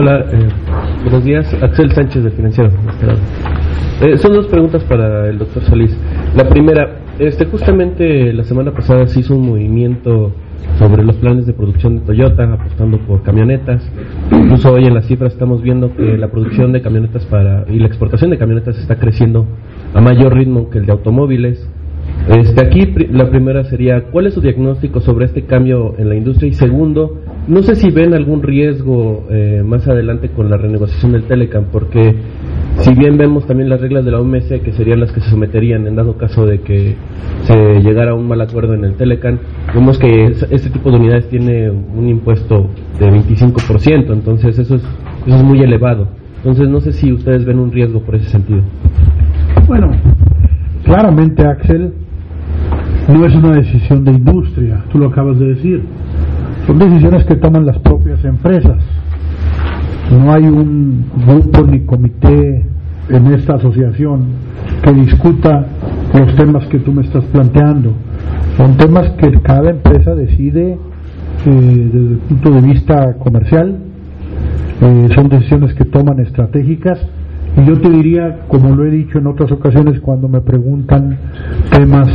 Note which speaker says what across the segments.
Speaker 1: Hola, buenos días. Axel Sánchez de Financiero. Son dos preguntas para el doctor Solís. La primera, justamente la semana pasada se hizo un movimiento sobre los planes de producción de Toyota, apostando por camionetas. Incluso hoy en las cifras estamos viendo que la producción de camionetas y la exportación de camionetas está creciendo a mayor ritmo que el de automóviles. Aquí la primera sería, ¿cuál es su diagnóstico sobre este cambio en la industria? Y segundo, no sé si ven algún riesgo más adelante con la renegociación del Telecam, porque si bien vemos también las reglas de la OMC, que serían las que se someterían en dado caso de que se llegara a un mal acuerdo en el Telecam, vemos que este tipo de unidades tiene un impuesto de 25%, entonces eso es muy elevado. Entonces no sé si ustedes ven un riesgo por ese sentido.
Speaker 2: Bueno, claramente, Axel, no es una decisión de industria, tú lo acabas de decir. Son decisiones que toman las propias empresas. No hay un grupo ni comité en esta asociación que discuta los temas que tú me estás planteando. Son temas que cada empresa decide desde el punto de vista comercial. Son decisiones que toman estratégicas. Y yo te diría, como lo he dicho en otras ocasiones cuando me preguntan temas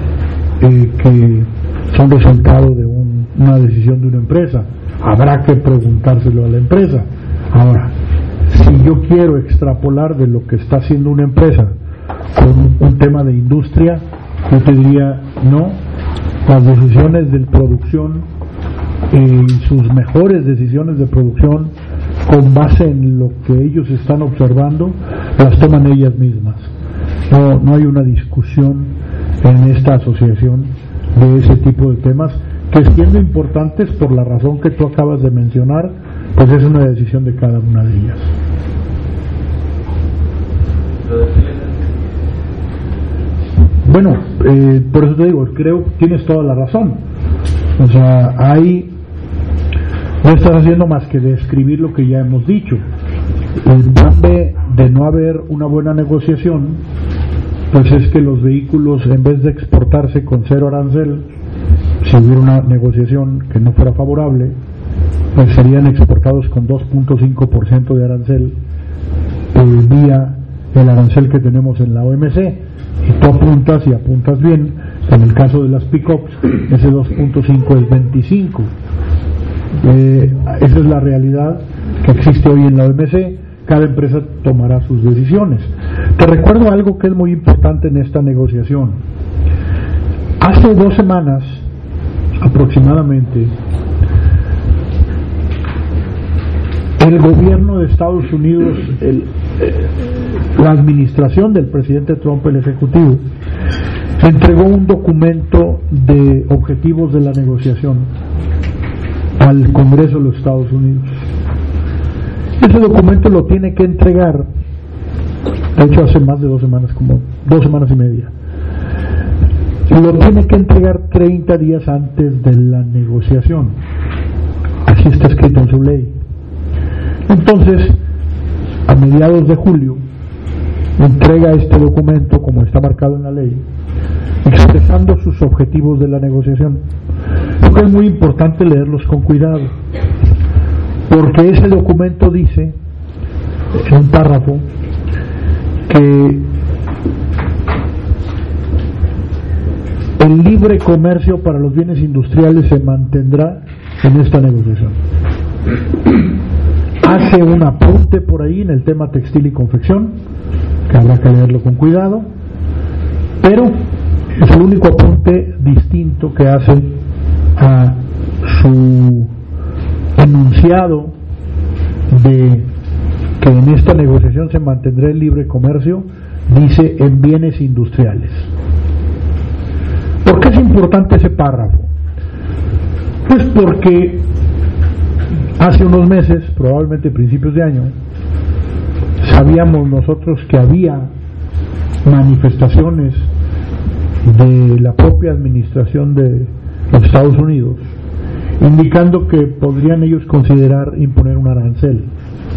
Speaker 2: que son resultado de una decisión de una empresa, habrá que preguntárselo a la empresa. Ahora, si yo quiero extrapolar de lo que está haciendo una empresa con un tema de industria, yo te diría, no, las decisiones de producción y sus mejores decisiones de producción con base en lo que ellos están observando, las toman ellas mismas. No hay una discusión en esta asociación de ese tipo de temas, que siendo importantes por la razón que tú acabas de mencionar, pues es una decisión de cada una de ellas. Bueno, por eso te digo, creo que tienes toda la razón. O sea, no estás haciendo más que describir lo que ya hemos dicho. El grande de no haber una buena negociación, pues es que los vehículos, en vez de exportarse con cero arancel, si hubiera una negociación que no fuera favorable, pues serían exportados con 2.5% de arancel vía el arancel que tenemos en la OMC. Y tú apuntas bien, en el caso de las pick-ups, ese 2.5 es 25. Esa es la realidad que existe hoy en la OMC. Cada empresa tomará sus decisiones. Te recuerdo algo que es muy importante en esta negociación. Hace 2 semanas aproximadamente, el gobierno de Estados Unidos, la administración del presidente Trump, el ejecutivo, entregó un documento de objetivos de la negociación al Congreso de los Estados Unidos. Ese documento lo tiene que entregar, de hecho hace más de 2 semanas, como 2 semanas y media, lo tiene que entregar 30 días antes de la negociación. Así está escrito en su ley. Entonces, a mediados de julio, entrega este documento, como está marcado en la ley, expresando sus objetivos de la negociación. Creo que es muy importante leerlos con cuidado, porque ese documento dice, en un párrafo, que el libre comercio para los bienes industriales se mantendrá en esta negociación. Hace un apunte por ahí en el tema textil y confección, que habrá que leerlo con cuidado, pero es el único apunte distinto que hace a su enunciado de que en esta negociación se mantendrá el libre comercio, dice en bienes industriales. ¿Por qué es importante ese párrafo? Pues porque hace unos meses, probablemente principios de año, sabíamos nosotros que había manifestaciones de la propia administración de los Estados Unidos indicando que podrían ellos considerar imponer un arancel.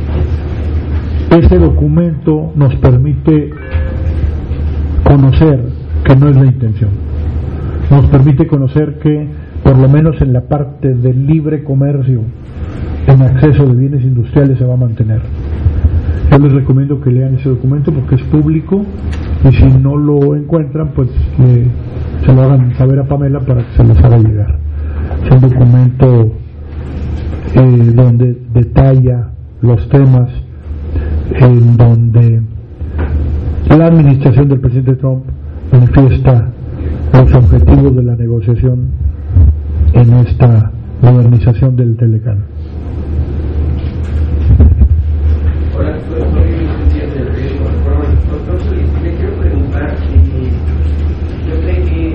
Speaker 2: Ese documento nos permite conocer que no es la intención. Nos permite conocer que, por lo menos en la parte del libre comercio en acceso de bienes industriales se va a mantener. Yo les recomiendo que lean ese documento porque es público, y si no lo encuentran, pues se lo hagan saber a Pamela para que se los haga llegar. Es un documento donde detalla los temas en donde la administración del presidente Trump manifiesta los objetivos de la negociación en esta modernización del Telecán.
Speaker 3: Hola, soy Lucía del periódico Reforma. Doctor Solís, le quiero preguntar, yo sé que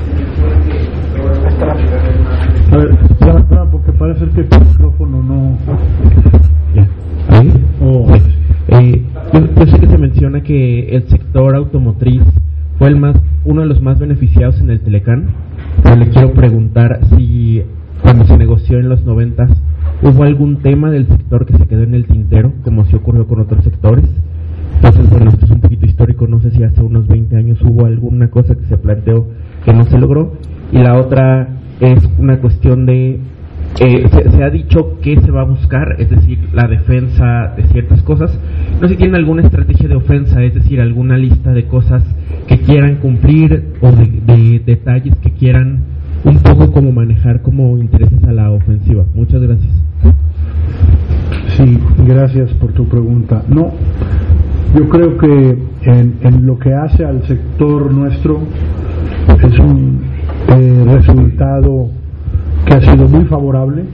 Speaker 2: a ver, porque parece que el micrófono no...
Speaker 4: ¿Ahí? Yo sé que se menciona que el sector automotriz fue uno de los más beneficiados en el Telecán, pero le quiero preguntar si cuando se negoció en los 90 hubo algún tema del sector que se quedó en el tintero, como si ocurrió con otros sectores. Entonces, bueno, esto es un poquito histórico, no sé si hace unos 20 años hubo alguna cosa que se planteó que no se logró. Y la otra es una cuestión de, se ha dicho que se va a buscar, es decir, la defensa de ciertas cosas. No sé si tienen alguna estrategia de ofensa, es decir, alguna lista de cosas que quieran cumplir o de detalles que quieran un poco como manejar como intereses a la ofensiva. Muchas gracias.
Speaker 2: Sí, gracias por tu pregunta. No, yo creo que en lo que hace al sector nuestro es un resultado que ha sido muy favorable.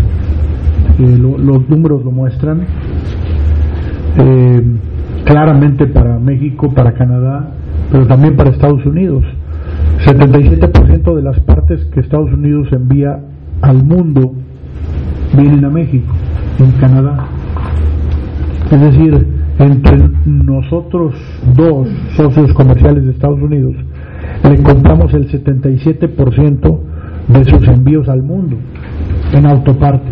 Speaker 2: Los números lo muestran claramente para México, para Canadá, pero también para Estados Unidos. 77% de las partes que Estados Unidos envía al mundo vienen a México, en Canadá. Es decir, entre nosotros dos socios comerciales de Estados Unidos le compramos el 77% de sus envíos al mundo en autopartes.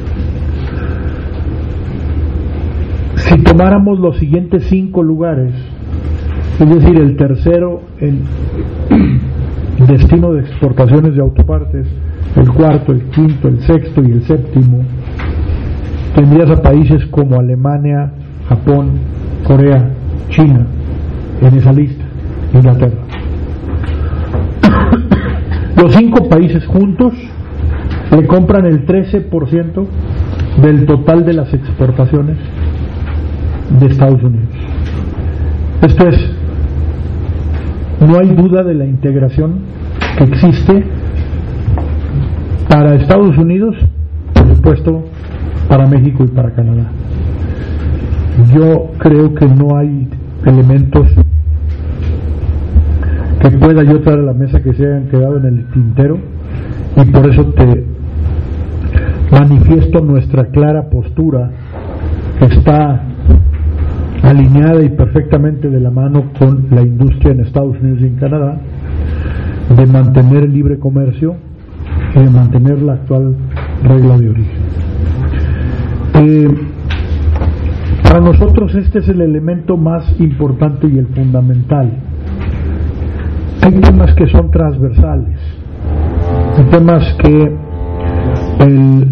Speaker 2: Si tomáramos los siguientes 5 lugares, es decir, el tercero en destino de exportaciones de autopartes, el cuarto, el quinto, el sexto y el séptimo, tendrías a países como Alemania, Japón, Corea, China en esa lista, Inglaterra. Los 5 países juntos le compran el 13% del total de las exportaciones de Estados Unidos. Esto es, no hay duda de la integración que existe para Estados Unidos, por supuesto, para México y para Canadá. Yo creo que no hay elementos que pueda yo traer a la mesa que se hayan quedado en el tintero, y por eso te manifiesto nuestra clara postura, que está alineada y perfectamente de la mano con la industria en Estados Unidos y en Canadá, de mantener el libre comercio y de mantener la actual regla de origen. Para nosotros este es el elemento más importante y el fundamental. Hay temas que son transversales, hay temas que el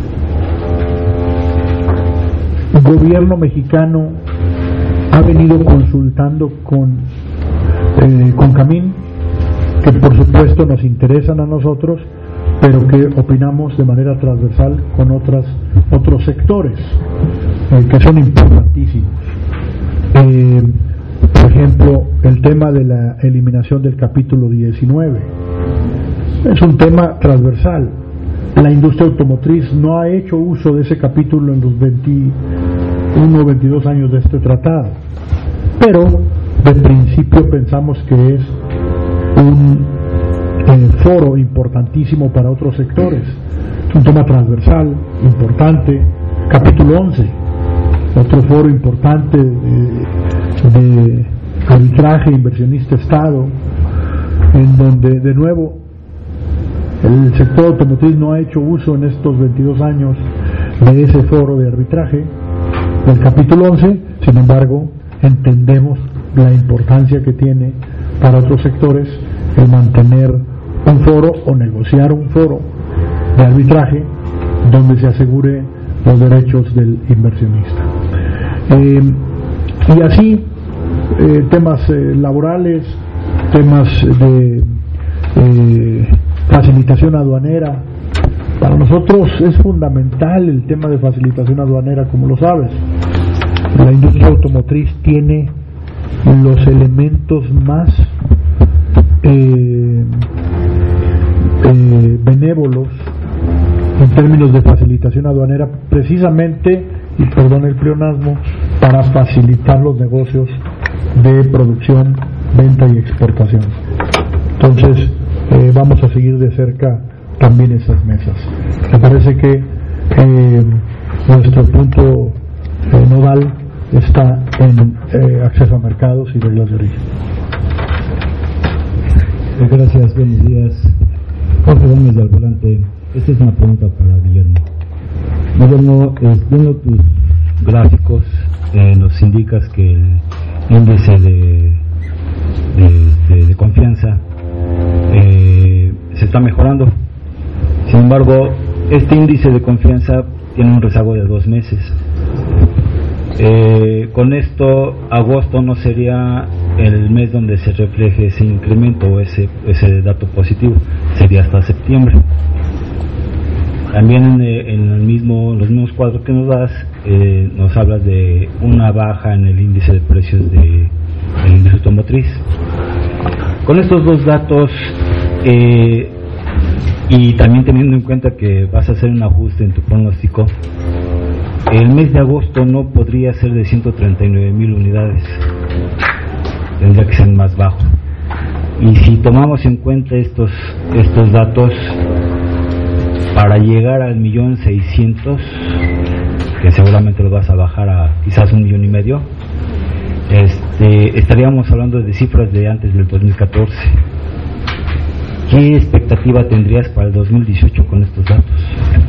Speaker 2: gobierno mexicano ha venido consultando con Camín, que por supuesto nos interesan a nosotros, pero que opinamos de manera transversal con otros sectores que son importantísimos. Por ejemplo, el tema de la eliminación del capítulo 19 es un tema transversal. La industria automotriz no ha hecho uso de ese capítulo en los 21 o 22 años de este tratado, pero de principio pensamos que es un foro importantísimo para otros sectores. Es un tema transversal, importante. Capítulo 11, otro foro importante de arbitraje inversionista-Estado, en donde de nuevo el sector automotriz no ha hecho uso en estos 22 años de ese foro de arbitraje del capítulo 11. Sin embargo, entendemos la importancia que tiene para otros sectores el mantener un foro o negociar un foro de arbitraje donde se asegure los derechos del inversionista. Y así, temas laborales, temas de facilitación aduanera. Para nosotros es fundamental el tema de facilitación aduanera, como lo sabes. La industria automotriz tiene los elementos más benévolos en términos de facilitación aduanera, precisamente, y perdón el pleonasmo, para facilitar los negocios de producción, venta y exportación. Entonces, vamos a seguir de cerca también esas mesas. Me parece que nuestro punto nodal está en acceso a mercados y reglas de origen.
Speaker 5: Gracias, buenos días. Jorge Gómez del Volante. Esta es una pregunta para Guillermo. Guillermo, viendo tus gráficos, nos indicas que el índice de confianza se está mejorando. Sin embargo, este índice de confianza tiene un rezago de 2 meses. Con esto, agosto no sería el mes donde se refleje ese incremento o ese dato positivo, sería hasta septiembre. También en los mismos cuadros que nos das, nos hablas de una baja en el índice de precios del índice automotriz. Con estos 2 datos, y también teniendo en cuenta que vas a hacer un ajuste en tu pronóstico, el mes de agosto no podría ser de 139,000 unidades, tendría que ser más bajo. Y si tomamos en cuenta estos datos, para llegar al 1,600,000, que seguramente lo vas a bajar a quizás 1,500,000, estaríamos hablando de cifras de antes del 2014. ¿Qué expectativa tendrías para el 2018 con estos datos?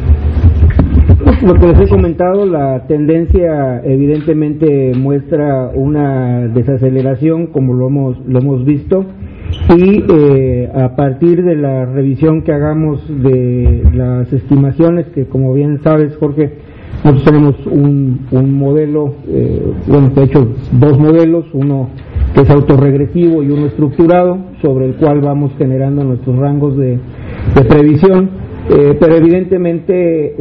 Speaker 6: Lo que les he comentado, la tendencia evidentemente muestra una desaceleración, como lo hemos visto, y a partir de la revisión que hagamos de las estimaciones, que como bien sabes, Jorge, nosotros tenemos un modelo, de hecho 2 modelos, uno que es autorregresivo y uno estructurado, sobre el cual vamos generando nuestros rangos de previsión, pero evidentemente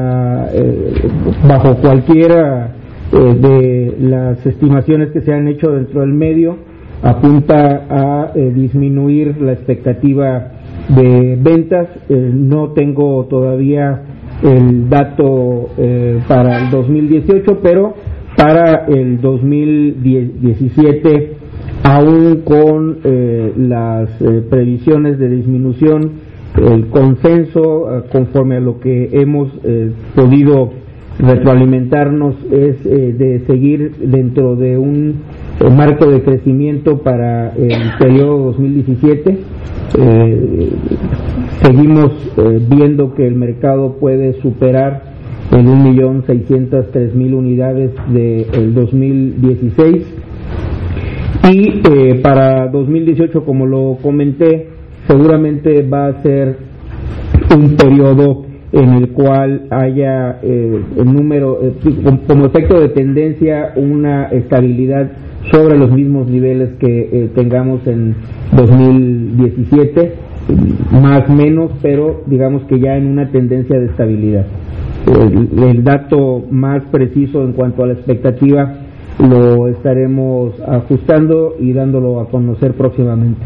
Speaker 6: bajo cualquiera de las estimaciones que se han hecho dentro del medio, apunta a disminuir la expectativa de ventas. No tengo todavía el dato para el 2018, pero para el 2017, aún con las previsiones de disminución, el consenso conforme a lo que hemos podido retroalimentarnos es de seguir dentro de un marco de crecimiento para el periodo 2017. Seguimos viendo que el mercado puede superar en 1,603,000 unidades del 2016, y para 2018, como lo comenté, seguramente va a ser un periodo en el cual haya el número, como efecto de tendencia, una estabilidad sobre los mismos niveles que tengamos en 2017, más o menos, pero digamos que ya en una tendencia de estabilidad. El dato más preciso en cuanto a la expectativa lo estaremos ajustando y dándolo a conocer próximamente.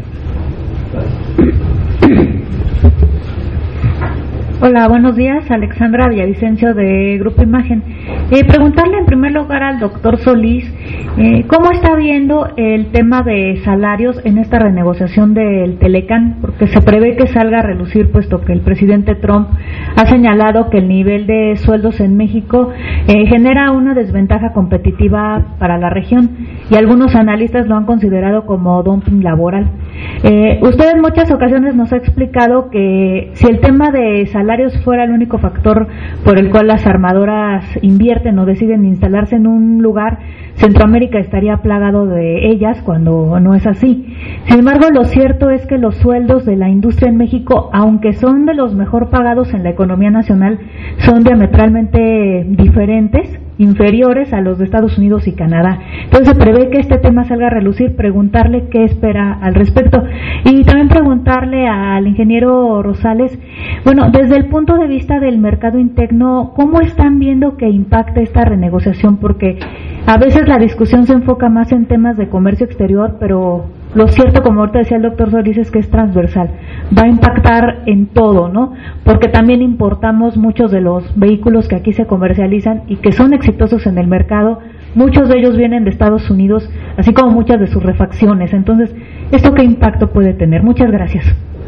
Speaker 7: Hola, buenos días. Alexandra Villavicencio de Grupo Imagen. Preguntarle en primer lugar al doctor Solís, ¿cómo está viendo el tema de salarios en esta renegociación del Telecán? Porque se prevé que salga a relucir, puesto que el presidente Trump ha señalado que el nivel de sueldos en México genera una desventaja competitiva para la región, y algunos analistas lo han considerado como dumping laboral. Usted en muchas ocasiones nos ha explicado que si el tema de salarios fuera el único factor por el cual las armadoras invierten o deciden instalarse en un lugar, Centroamérica estaría plagado de ellas, cuando no es así. Sin embargo, lo cierto es que los sueldos de la industria en México, aunque son de los mejor pagados en la economía nacional, son diametralmente diferentes, inferiores a los de Estados Unidos y Canadá. Entonces se prevé que este tema salga a relucir, preguntarle qué espera al respecto y también preguntarle al ingeniero Rosales, bueno, desde el punto de vista del mercado interno, ¿cómo están viendo que impacta esta renegociación? Porque a veces la discusión se enfoca más en temas de comercio exterior, pero lo cierto, como ahorita decía el doctor Solís, es que es transversal, va a impactar en todo, ¿no? Porque también importamos muchos de los vehículos que aquí se comercializan y que son exitosos en el mercado, muchos de ellos vienen de Estados Unidos, así como muchas de sus refacciones. Entonces, ¿esto qué impacto puede tener? Muchas gracias.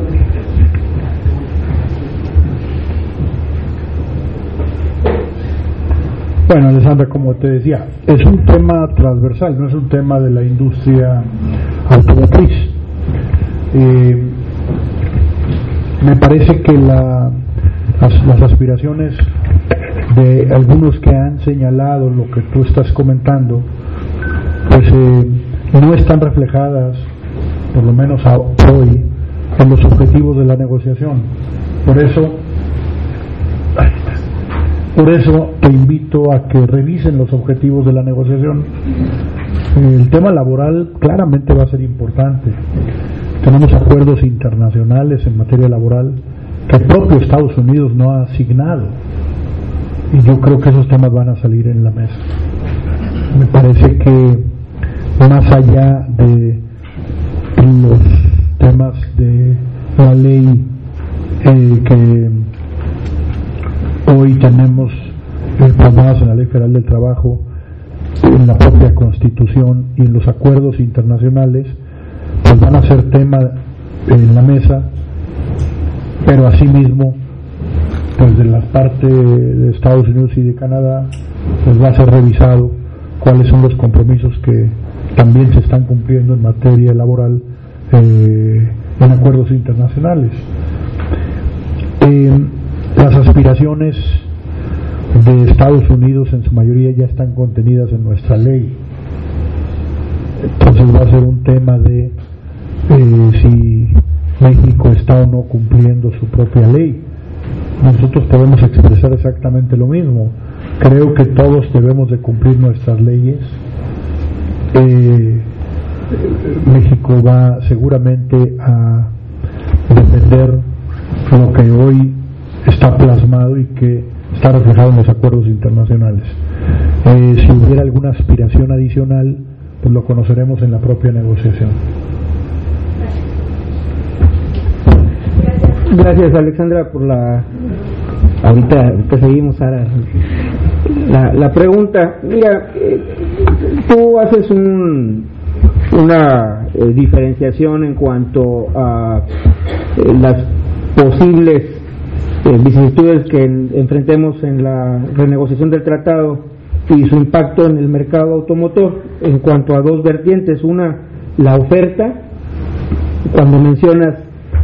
Speaker 2: Bueno, Alessandra, como te decía, es un tema transversal, no es un tema de la industria automotriz. Me parece que las aspiraciones de algunos que han señalado lo que tú estás comentando, pues no están reflejadas, por lo menos hoy, en los objetivos de la negociación. Por eso te invito a que revisen los objetivos de la negociación. El tema laboral claramente va a ser importante. Tenemos acuerdos internacionales en materia laboral que el propio Estados Unidos no ha asignado, y yo creo que esos temas van a salir en la mesa. Me parece que más allá de los temas de la ley que hoy tenemos plasmadas en la Ley Federal del Trabajo, en la propia Constitución y en los acuerdos internacionales, pues van a ser tema en la mesa, pero asimismo, pues de la parte de Estados Unidos y de Canadá, pues va a ser revisado cuáles son los compromisos que también se están cumpliendo en materia laboral en acuerdos internacionales. Las aspiraciones de Estados Unidos en su mayoría ya están contenidas en nuestra ley. Entonces va a ser un tema de si México está o no cumpliendo su propia ley. Nosotros podemos expresar exactamente lo mismo. Creo que todos debemos de cumplir nuestras leyes. México va seguramente a defender lo que hoy está plasmado y que está reflejado en los acuerdos internacionales. Si hubiera alguna aspiración adicional, pues lo conoceremos en la propia negociación.
Speaker 6: Gracias, Alexandra, por ahorita seguimos, Sara. La pregunta, mira, tú haces una diferenciación en cuanto a las posibles vicisitudes que enfrentemos en la renegociación del tratado y su impacto en el mercado automotor en cuanto a dos vertientes. Una, la oferta, cuando mencionas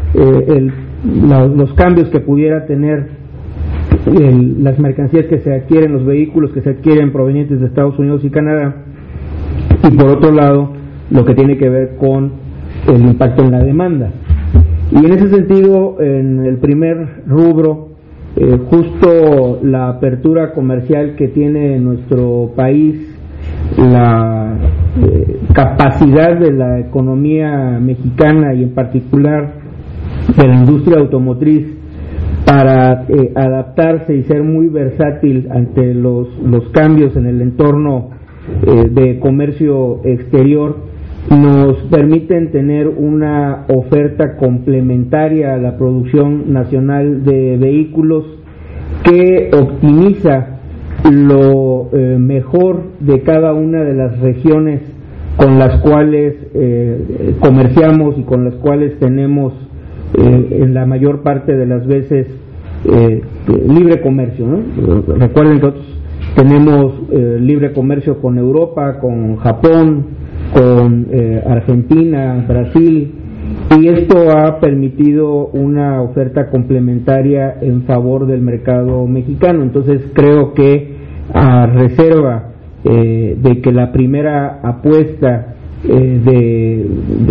Speaker 6: los cambios que pudiera tener las mercancías que se adquieren, los vehículos que se adquieren provenientes de Estados Unidos y Canadá, y por otro lado lo que tiene que ver con el impacto en la demanda. Y en ese sentido, en el primer rubro, justo la apertura comercial que tiene nuestro país, la capacidad de la economía mexicana y en particular de la industria automotriz para adaptarse y ser muy versátil ante los cambios en el entorno de comercio exterior, nos permiten tener una oferta complementaria a la producción nacional de vehículos que optimiza lo mejor de cada una de las regiones con las cuales comerciamos y con las cuales tenemos en la mayor parte de las veces libre comercio, ¿no? Recuerden que nosotros tenemos libre comercio con Europa, con Japón, con Argentina, Brasil, y esto ha permitido una oferta complementaria en favor del mercado mexicano. Entonces creo que, a reserva de que la primera apuesta de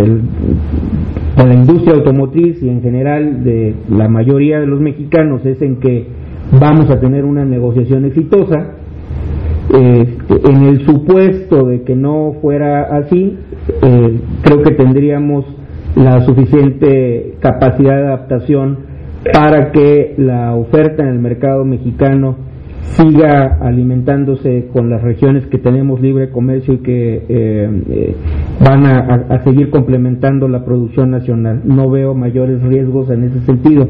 Speaker 6: la industria automotriz y en general de la mayoría de los mexicanos es en que vamos a tener una negociación exitosa, en el supuesto de que no fuera así, creo que tendríamos la suficiente capacidad de adaptación para que la oferta en el mercado mexicano siga alimentándose con las regiones que tenemos libre comercio y que van a seguir complementando la producción nacional. No veo mayores riesgos en ese sentido.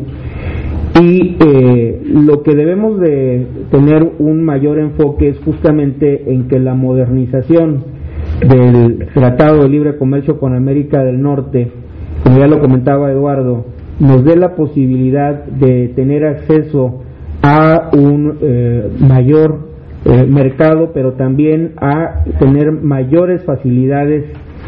Speaker 6: Y lo que debemos de tener un mayor enfoque es justamente en que la modernización del Tratado de Libre Comercio con América del Norte, como ya lo comentaba Eduardo, nos dé la posibilidad de tener acceso a un mayor mercado, pero también a tener mayores facilidades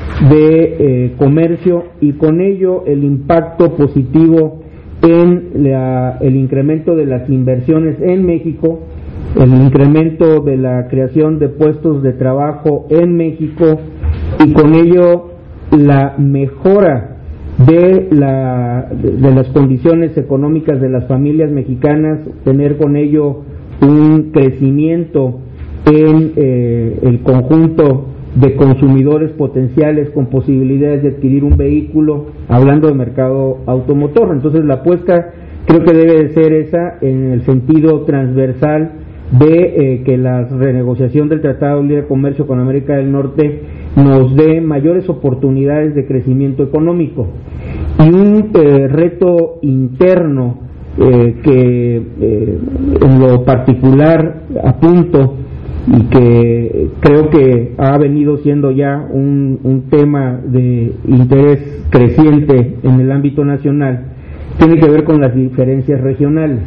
Speaker 6: de comercio, y con ello el impacto positivo en el incremento de las inversiones en México, el incremento de la creación de puestos de trabajo en México, y con ello la mejora de las condiciones económicas de las familias mexicanas, tener con ello un crecimiento en el conjunto de consumidores potenciales con posibilidades de adquirir un vehículo, hablando de mercado automotor. Entonces la apuesta creo que debe de ser esa, en el sentido transversal de que la renegociación del Tratado de Libre Comercio con América del Norte nos dé mayores oportunidades de crecimiento económico, y un reto interno que en lo particular apunto, y que creo que ha venido siendo ya un tema de interés creciente en el ámbito nacional, tiene que ver con las diferencias regionales.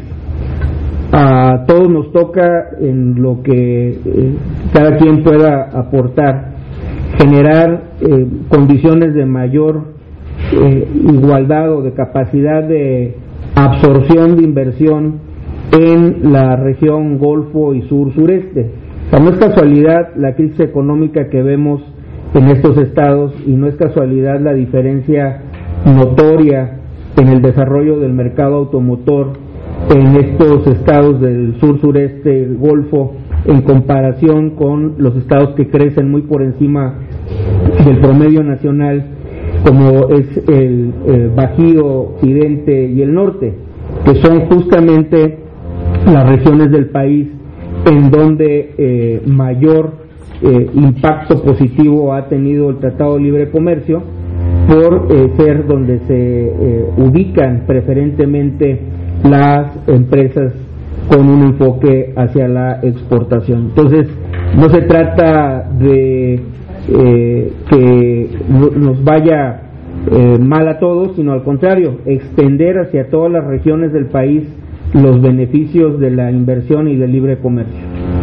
Speaker 6: A todos nos toca, en lo que cada quien pueda aportar, generar condiciones de mayor igualdad o de capacidad de absorción de inversión en la región Golfo y Sur-Sureste. O sea, no es casualidad la crisis económica que vemos en estos estados, y no es casualidad la diferencia notoria en el desarrollo del mercado automotor en estos estados del sur-sureste, el Golfo, en comparación con los estados que crecen muy por encima del promedio nacional, como es el Bajío, Occidente y el Norte, que son justamente las regiones del país en donde mayor impacto positivo ha tenido el Tratado de Libre Comercio, por ser donde se ubican preferentemente las empresas con un enfoque hacia la exportación. Entonces, no se trata de que nos vaya mal a todos, sino al contrario, extender hacia todas las regiones del país los beneficios de la inversión y del libre comercio.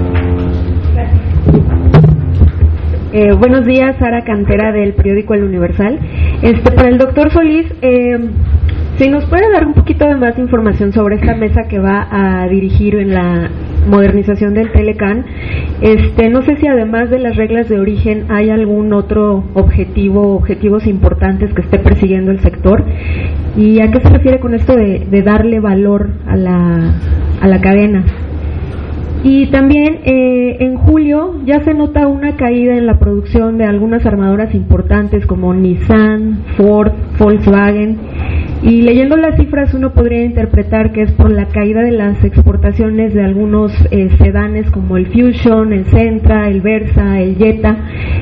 Speaker 8: Buenos días, Sara Cantera del periódico El Universal. Para el doctor Solís, si nos puede dar un poquito de más información sobre esta mesa que va a dirigir en la modernización del Telecán. No sé si además de las reglas de origen hay algún otro objetivos importantes que esté persiguiendo el sector, y a qué se refiere con esto de darle valor a la cadena. Y también en julio ya se nota una caída en la producción de algunas armadoras importantes como Nissan, Ford, Volkswagen, y leyendo las cifras uno podría interpretar que es por la caída de las exportaciones de algunos sedanes como el Fusion, el Sentra, el Versa, el Jetta.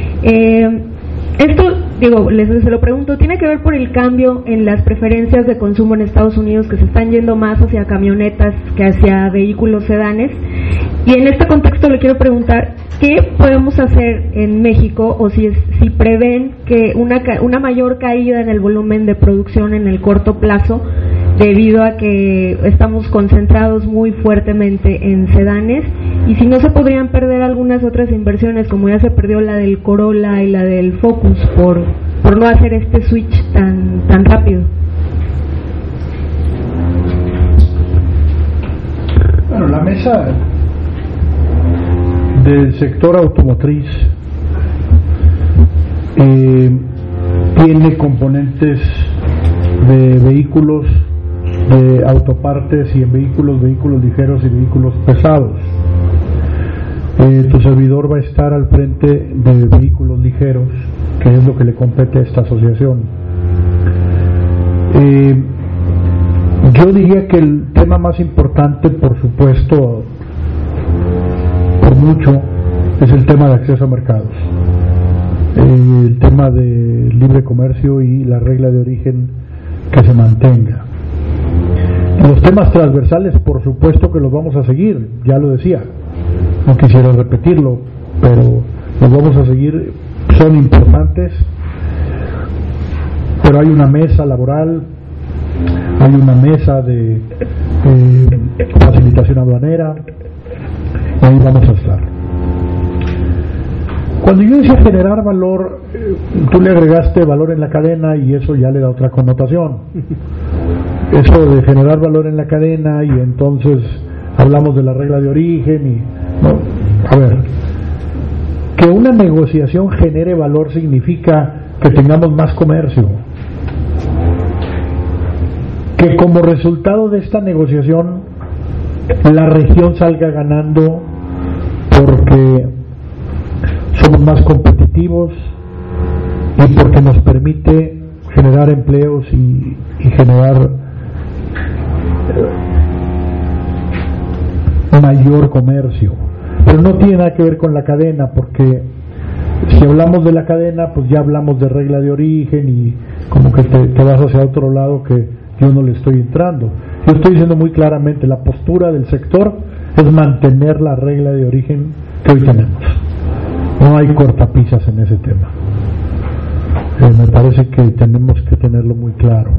Speaker 8: Esto, se lo pregunto, ¿tiene que ver por el cambio en las preferencias de consumo en Estados Unidos, que se están yendo más hacia camionetas que hacia vehículos sedanes? Y en este contexto le quiero preguntar, ¿qué podemos hacer en México, o si prevén que una mayor caída en el volumen de producción en el corto plazo, debido a que estamos concentrados muy fuertemente en sedanes, y si no se podrían perder algunas otras inversiones, como ya se perdió la del Corolla y la del Focus por por no hacer este switch tan rápido.
Speaker 2: Bueno, la mesa del sector automotriz tiene componentes de vehículos, de autopartes y en vehículos ligeros y vehículos pesados. Tu servidor va a estar al frente de vehículos ligeros, que es lo que le compete a esta asociación. Yo diría que el tema más importante, por supuesto, por mucho, es el tema de acceso a mercados, el tema de libre comercio y la regla de origen que se mantenga. Los temas transversales, por supuesto que los vamos a seguir, ya lo decía, no quisiera repetirlo, pero los vamos a seguir, son importantes, pero hay una mesa laboral, hay una mesa de facilitación aduanera, y ahí vamos a estar. Cuando yo decía generar valor, tú le agregaste valor en la cadena y eso ya le da otra connotación. Eso de generar valor en la cadena y entonces hablamos de la regla de origen y no, a ver, que una negociación genere valor significa que tengamos más comercio, que como resultado de esta negociación la región salga ganando porque somos más competitivos y porque nos permite generar empleos y generar mayor comercio. Pero no tiene nada que ver con la cadena, porque si hablamos de la cadena, pues ya hablamos de regla de origen y como que te vas hacia otro lado que yo no le estoy entrando. Yo estoy diciendo muy claramente, la postura del sector es mantener la regla de origen que hoy tenemos. No hay cortapisas en ese tema. Me parece que tenemos que tenerlo muy claro.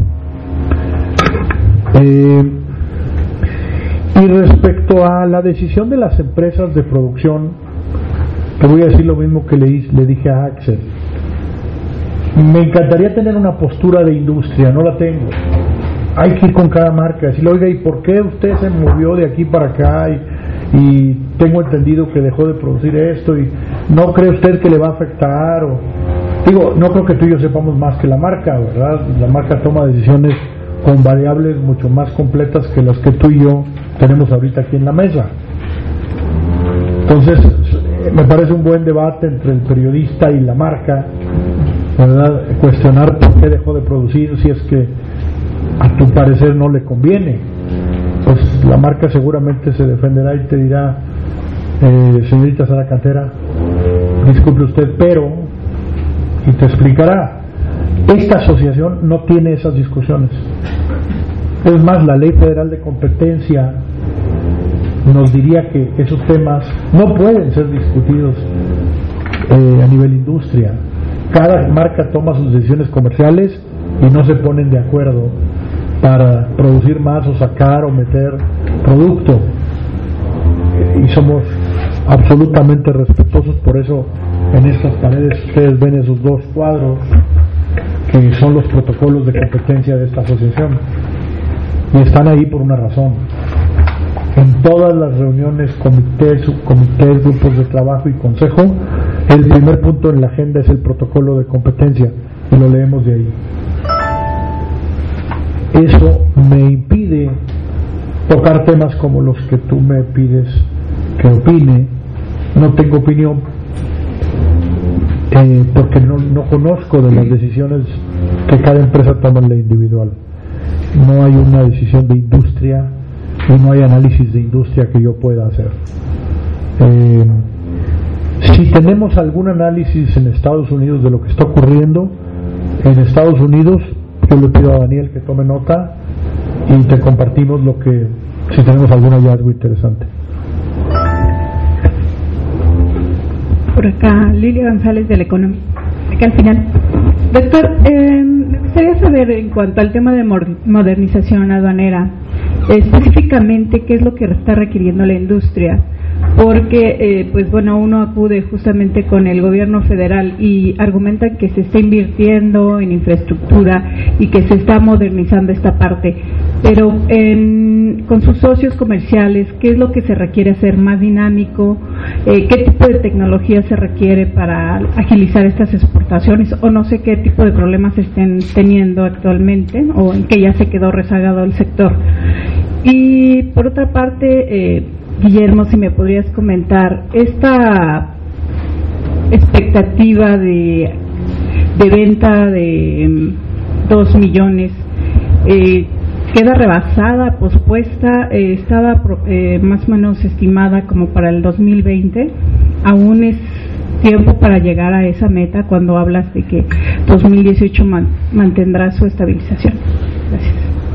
Speaker 2: Y respecto a la decisión de las empresas de producción, te voy a decir lo mismo que le dije a Axel. Me encantaría tener una postura de industria, no la tengo. Hay que ir con cada marca, decirle, oiga, ¿y por qué usted se movió de aquí para acá? Y tengo entendido que dejó de producir esto, y ¿no cree usted que le va a afectar? Digo, no creo que tú y yo sepamos más que la marca, ¿verdad? La marca toma decisiones con variables mucho más completas que las que tú y yo tenemos ahorita aquí en la mesa. Entonces, me parece un buen debate entre el periodista y la marca, ¿verdad? Cuestionar por qué dejó de producir, si es que a tu parecer no le conviene. Pues la marca seguramente se defenderá y te dirá, señorita Sara Cantera, disculpe usted, pero, y te explicará. Esta asociación no tiene esas discusiones. Es más, la Ley Federal de Competencia nos diría que esos temas no pueden ser discutidos a nivel industria. Cada marca toma sus decisiones comerciales y no se ponen de acuerdo para producir más o sacar o meter producto, y somos absolutamente respetuosos. Por eso en estas paredes ustedes ven esos dos cuadros que son los protocolos de competencia de esta asociación, y están ahí por una razón. En todas las reuniones, comités, subcomités, grupos de trabajo y consejo, el primer punto en la agenda es el protocolo de competencia, y lo leemos de ahí. Eso me impide tocar temas como los que tú me pides que opine. No tengo opinión porque no conozco de las decisiones que cada empresa toma en la individual. No hay una decisión de industria y no hay análisis de industria que yo pueda hacer. Si tenemos algún análisis en Estados Unidos de lo que está ocurriendo en Estados Unidos, yo le pido a Daniel que tome nota y te compartimos lo que, si tenemos algún hallazgo interesante.
Speaker 9: Por acá, Lilia González de La Economía, acá al final. Doctor, me gustaría saber en cuanto al tema de modernización aduanera, específicamente qué es lo que está requiriendo la industria, porque pues bueno, uno acude justamente con el gobierno federal y argumentan que se está invirtiendo en infraestructura y que se está modernizando esta parte, pero con sus socios comerciales, ¿qué es lo que se requiere hacer más dinámico? ¿Qué tipo de tecnología se requiere para agilizar estas exportaciones? O no sé qué tipo de problemas estén teniendo actualmente o en que ya se quedó rezagado el sector. Y por otra parte, Guillermo, si me podrías comentar esta expectativa de venta de 2 millones, queda rebasada, pospuesta, estaba más o menos estimada como para el 2020, aún es tiempo para llegar a esa meta cuando hablas de que 2018 mantendrá su estabilización. Gracias.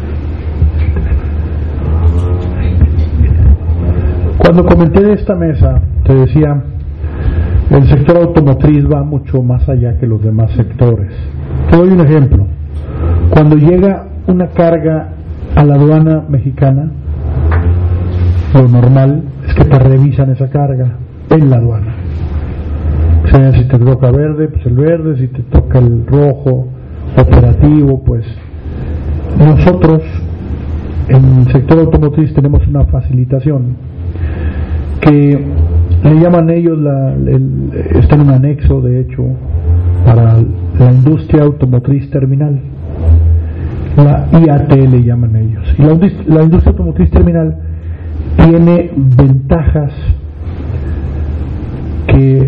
Speaker 2: Cuando comenté de esta mesa, te decía, el sector automotriz va mucho más allá que los demás sectores. Te doy un ejemplo. Cuando llega una carga a la aduana mexicana, lo normal es que te revisan esa carga en la aduana. O sea, si te toca verde, pues el verde; si te toca el rojo operativo, pues nosotros en el sector automotriz tenemos una facilitación que le llaman ellos, está en un anexo de hecho para la industria automotriz terminal, la IAT le llaman ellos, y la industria automotriz terminal tiene ventajas que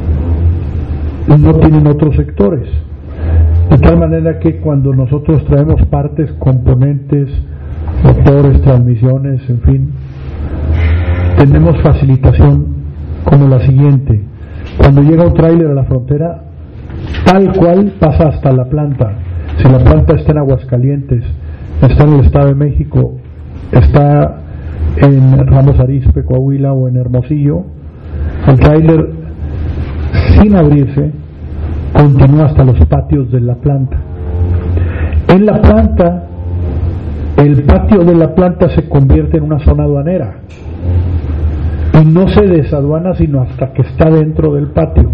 Speaker 2: no tienen otros sectores, de tal manera que cuando nosotros traemos partes, componentes, motores, transmisiones, en fin, tenemos facilitación como la siguiente: cuando llega un tráiler a la frontera, tal cual pasa hasta la planta. Si la planta está en Aguascalientes, está en el Estado de México, está en Ramos Arizpe, Coahuila, o en Hermosillo, el tráiler, sin abrirse, continúa hasta los patios de la planta. En la planta, el patio de la planta se convierte en una zona aduanera y no se desaduana sino hasta que está dentro del patio.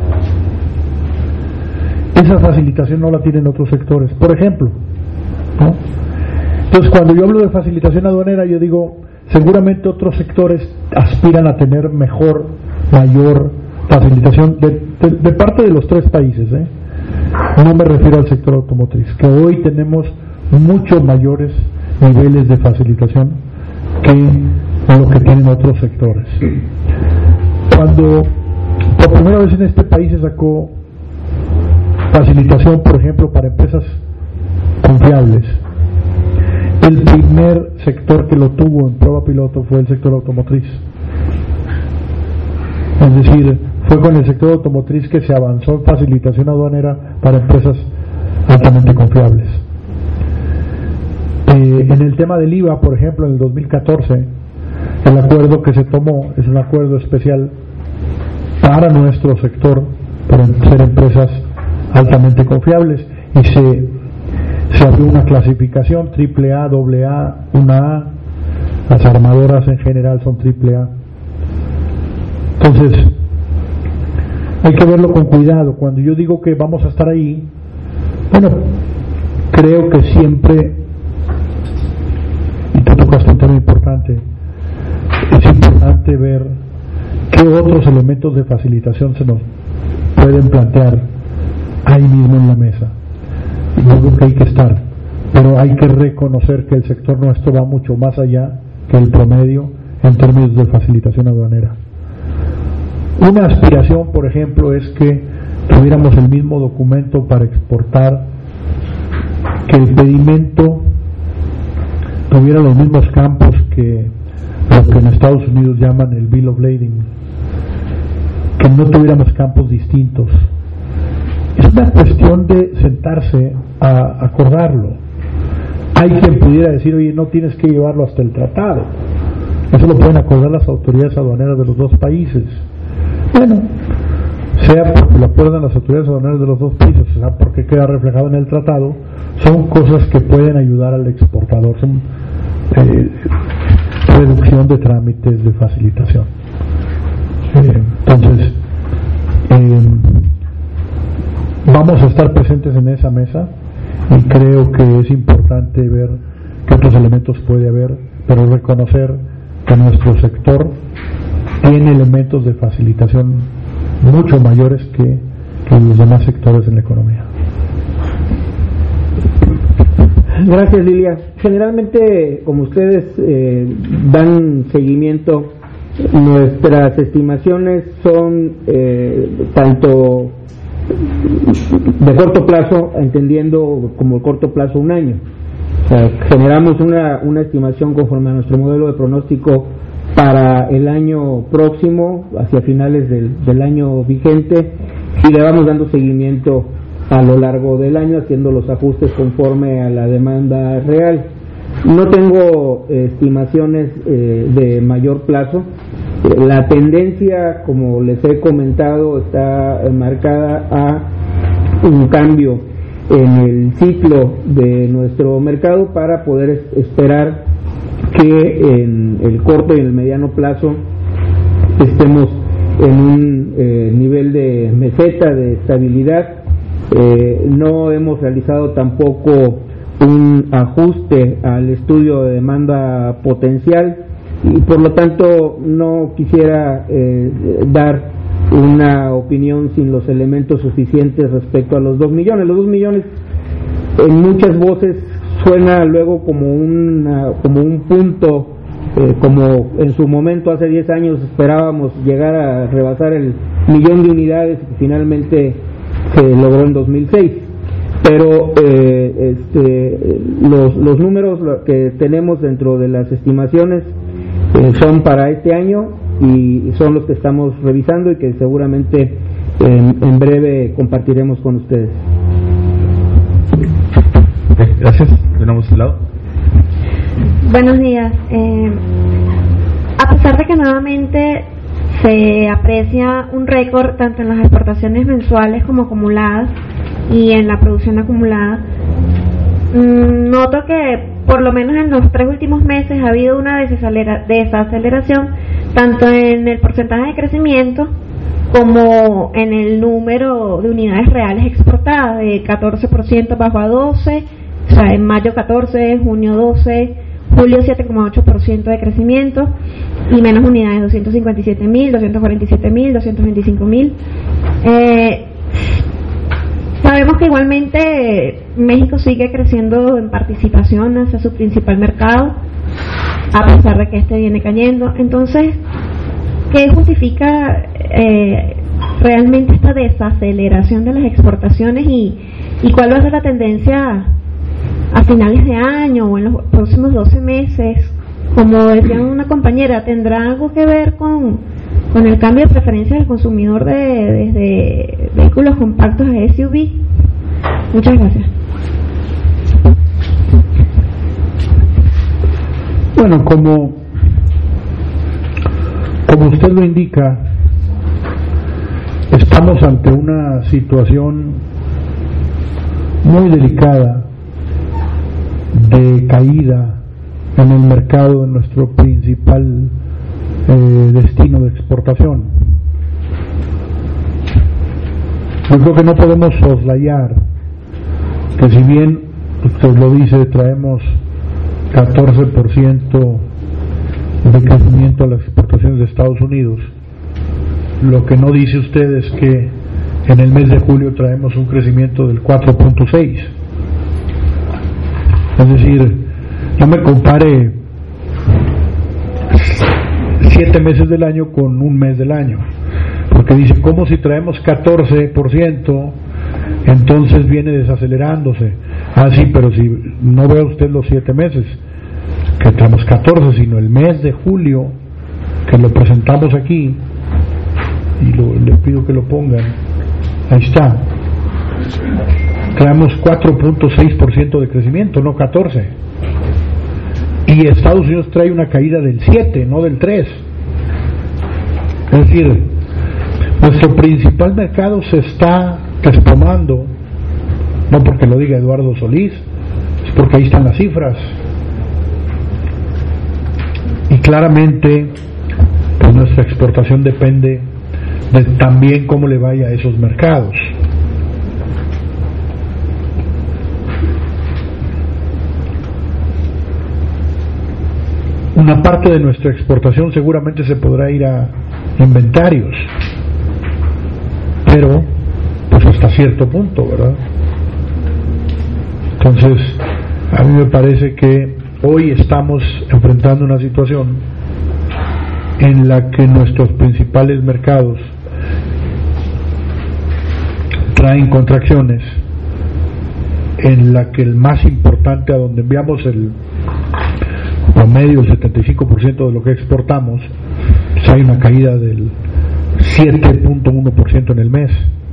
Speaker 2: Esa facilitación no la tienen otros sectores, por ejemplo, ¿no? Entonces, cuando yo hablo de facilitación aduanera, yo digo, seguramente otros sectores aspiran a tener mayor facilitación de parte de los tres países, ¿eh? No me refiero al sector automotriz, que hoy tenemos muchos mayores niveles de facilitación que lo que tienen otros sectores. Cuando por primera vez en este país se sacó facilitación, por ejemplo, para empresas confiables, el primer sector que lo tuvo en prueba piloto fue el sector automotriz. Es decir, fue con el sector automotriz que se avanzó en facilitación aduanera para empresas altamente confiables. En el tema del IVA, por ejemplo, en el 2014, el acuerdo que se tomó es un acuerdo especial para nuestro sector, por ser empresas altamente confiables, y se abrió una clasificación AAA, AA, 1A. Las armadoras en general son AAA. Entonces, hay que verlo con cuidado. Cuando yo digo que vamos a estar ahí, bueno, creo que siempre, y tú tocaste un tema importante, es importante ver qué otros elementos de facilitación se nos pueden plantear ahí mismo en la mesa. Yo creo que hay que estar, pero hay que reconocer que el sector nuestro va mucho más allá que el promedio en términos de facilitación aduanera. Una aspiración, por ejemplo, es que tuviéramos el mismo documento para exportar, que el pedimento tuviera los mismos campos que lo que en Estados Unidos llaman el Bill of Lading, que no tuviéramos campos distintos. Es una cuestión de sentarse a acordarlo. Hay quien pudiera decir, oye, no tienes que llevarlo hasta el tratado. Eso lo pueden acordar las autoridades aduaneras de los dos países. Bueno, sea porque lo acuerdan las autoridades aduaneras de los dos países, sea porque queda reflejado en el tratado, son cosas que pueden ayudar al exportador, son reducción de trámites, de facilitación. Entonces, vamos a estar presentes en esa mesa y creo que es importante ver qué otros elementos puede haber, pero reconocer que nuestro sector tiene elementos de facilitación mucho mayores que los demás sectores en la economía.
Speaker 6: Gracias, Lilia. Generalmente, como ustedes dan seguimiento, nuestras estimaciones son tanto de corto plazo, entendiendo como corto plazo un año. O sea, generamos una estimación conforme a nuestro modelo de pronóstico para el año próximo, hacia finales del año vigente, y le vamos dando seguimiento a lo largo del año, haciendo los ajustes conforme a la demanda real. No tengo estimaciones de mayor plazo. La tendencia, como les he comentado, está marcada a un cambio en el ciclo de nuestro mercado para poder esperar que en el corto y en el mediano plazo estemos en un nivel de meseta, de estabilidad. No hemos realizado tampoco un ajuste al estudio de demanda potencial y por lo tanto no quisiera dar una opinión sin los elementos suficientes respecto a los 2 millones. Los 2 millones en muchas voces suena luego como un punto, como en su momento hace 10 años esperábamos llegar a rebasar el 1,000,000 de unidades que finalmente se logró en 2006. Pero los números que tenemos dentro de las estimaciones son para este año y son los que estamos revisando y que seguramente en breve compartiremos con ustedes.
Speaker 1: Gracias. Tenemos este lado.
Speaker 8: Buenos días. A pesar de que nuevamente se aprecia un récord tanto en las exportaciones mensuales como acumuladas y en la producción acumulada, noto que por lo menos en los 3 últimos meses ha habido una desaceleración tanto en el porcentaje de crecimiento como en el número de unidades reales exportadas. De 14% bajó a 12%, o sea, en mayo 14%, junio 12%, julio 7,8% de crecimiento y menos unidades, 257.000, 247.000, 225.000. Sabemos que igualmente México sigue creciendo en participación hacia su principal mercado, a pesar de que este viene cayendo. Entonces, ¿qué justifica realmente esta desaceleración de las exportaciones y cuál va a ser la tendencia a finales de año o en los próximos 12 meses? Como decía una compañera, ¿tendrá algo que ver con el cambio de preferencia del consumidor desde vehículos compactos a SUV? Muchas gracias.
Speaker 2: Bueno, como usted lo indica, estamos ante una situación muy delicada de caída en el mercado de nuestro principal destino de exportación. Yo creo que no podemos soslayar que, si bien usted lo dice, traemos 14% de crecimiento a las exportaciones de Estados Unidos, lo que no dice usted es que en el mes de julio traemos un crecimiento del 4.6%. Es decir, no me compare 7 meses del año con un mes del año, porque dice, ¿cómo si traemos 14%, entonces viene desacelerándose? Ah, sí, pero si no ve usted los 7 meses, que traemos 14, sino el mes de julio, que lo presentamos aquí, y les pido que lo pongan, ahí está, traemos 4.6% de crecimiento, no 14%. Y Estados Unidos trae una caída del 7%, no del 3%. Es decir, nuestro principal mercado se está desplomando, no porque lo diga Eduardo Solís, es porque ahí están las cifras. Y claramente, pues pues nuestra exportación depende de también cómo le vaya a esos mercados. Una parte de nuestra exportación seguramente se podrá ir a inventarios, pero pues hasta cierto punto, ¿verdad? Entonces, a mí me parece que hoy estamos enfrentando una situación en la que nuestros principales mercados traen contracciones, en la que el más importante, a donde enviamos el promedio, el 75% de lo que exportamos, pues hay una caída del 7.1% en el mes.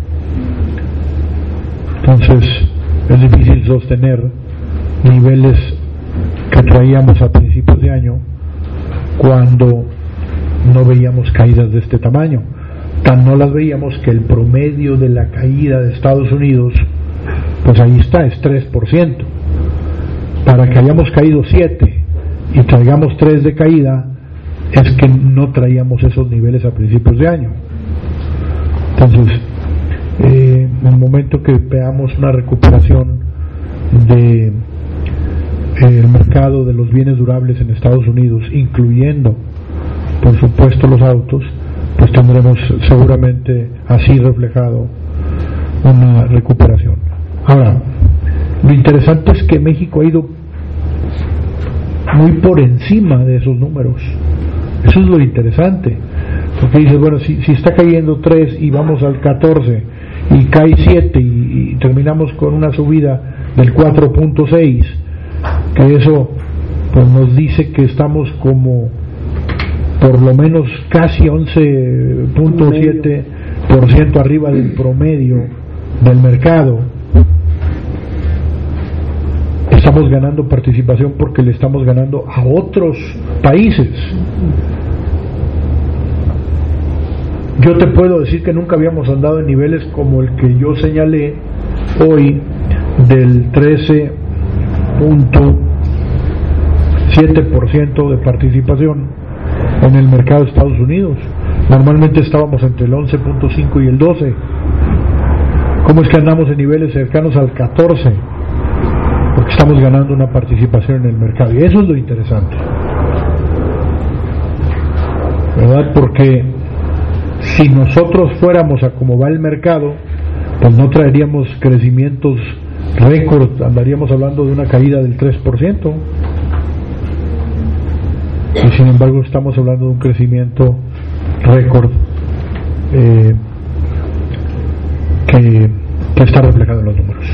Speaker 2: Entonces es difícil sostener niveles que traíamos a principios de año cuando no veíamos caídas de este tamaño. Tan no las veíamos que el promedio de la caída de Estados Unidos, pues ahí está, es 3%. Para que hayamos caído 7 y traigamos 3 de caída, es que no traíamos esos niveles a principios de año. Entonces, en el momento que veamos una recuperación de el mercado de los bienes durables en Estados Unidos, incluyendo por supuesto los autos, pues tendremos seguramente así reflejado una recuperación. Ahora, lo interesante es que México ha ido muy por encima de esos números. Eso es lo interesante, porque dices, bueno, si está cayendo 3 y vamos al 14 y cae 7 y terminamos con una subida del 4.6, que eso pues nos dice que estamos como por lo menos casi 11.7% arriba del promedio del mercado. Estamos ganando participación porque le estamos ganando a otros países. Yo te puedo decir que nunca habíamos andado en niveles como el que yo señalé hoy, del 13.7% de participación en el mercado de Estados Unidos. Normalmente estábamos entre el 11.5 y el 12. ¿Cómo es que andamos en niveles cercanos al 14? Porque estamos ganando una participación en el mercado, y eso es lo interesante, ¿verdad? Porque si nosotros fuéramos a como va el mercado, pues no traeríamos crecimientos récord, andaríamos hablando de una caída del 3%, y sin embargo estamos hablando de un crecimiento récord que está reflejado en los números.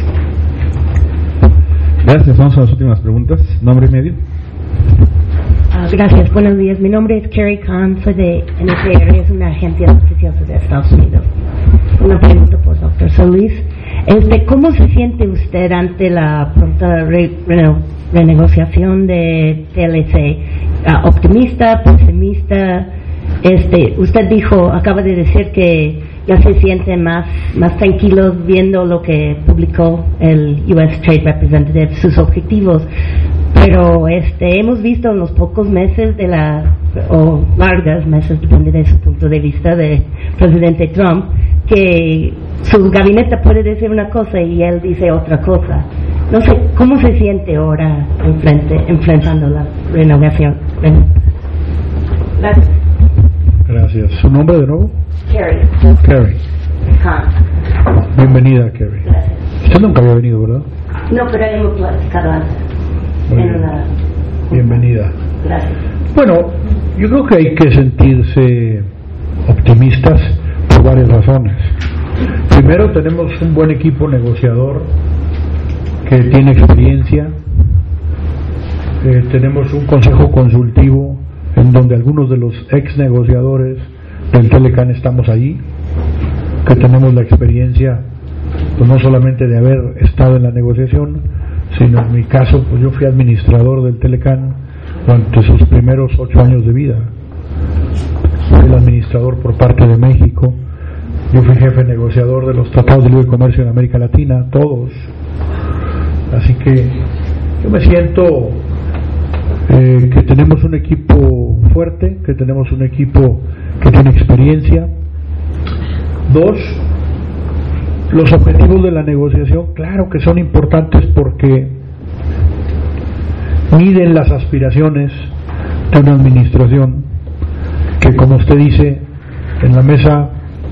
Speaker 10: Gracias, vamos a las últimas preguntas. ¿Nombre y medio?
Speaker 11: Gracias, buenos días. Mi nombre es Carrie Khan, soy de NSR, es una agencia noticiosa de Estados Unidos. Una pregunta por Dr. Solís. ¿Cómo se siente usted ante la pronta renegociación de TLC? ¿Optimista, pesimista? Usted acaba de decir que ya se siente más tranquilos viendo lo que publicó el US Trade Representative, sus objetivos, pero hemos visto en los pocos meses o largas meses, depende de su punto de vista, de presidente Trump, que su gabinete puede decir una cosa y él dice otra cosa. No sé, ¿cómo se siente ahora enfrentando la renovación? Gracias.
Speaker 2: Gracias. ¿Su nombre de nuevo?
Speaker 11: Carrie.
Speaker 2: Carrie.
Speaker 11: Khan.
Speaker 2: Bienvenida, Carrie.
Speaker 11: Gracias.
Speaker 2: Usted nunca había venido, ¿verdad?
Speaker 11: No, pero hemos platicado antes.
Speaker 2: Muy bien. Bienvenida.
Speaker 11: Gracias.
Speaker 2: Bueno, yo creo que hay que sentirse optimistas por varias razones. Primero, tenemos un buen equipo negociador que tiene experiencia. Tenemos un consejo consultivo en donde algunos de los ex negociadores del Telecan estamos allí, que tenemos la experiencia pues no solamente de haber estado en la negociación, sino en mi caso pues yo fui administrador del Telecan durante sus primeros 8 años de vida. Fui el administrador por parte de México, yo fui jefe negociador de los tratados de libre comercio en América Latina, todos. Así que yo me siento que tenemos un equipo fuerte, que tenemos un equipo que tiene experiencia. 2, los objetivos de la negociación, claro que son importantes porque miden las aspiraciones de una administración que, como usted dice, en la mesa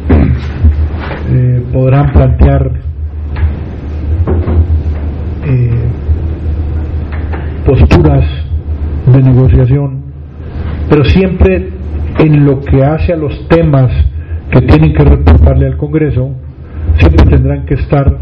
Speaker 2: podrán plantear posturas de negociación, pero siempre en lo que hace a los temas que tienen que reportarle al Congreso, siempre tendrán que estar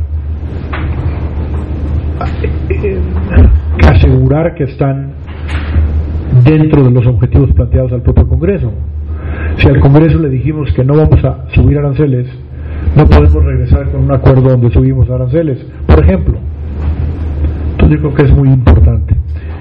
Speaker 2: asegurar que están dentro de los objetivos planteados al propio Congreso. Si al Congreso le dijimos que no vamos a subir aranceles, no podemos regresar con un acuerdo donde subimos aranceles, por ejemplo. Entonces yo creo que es muy importante.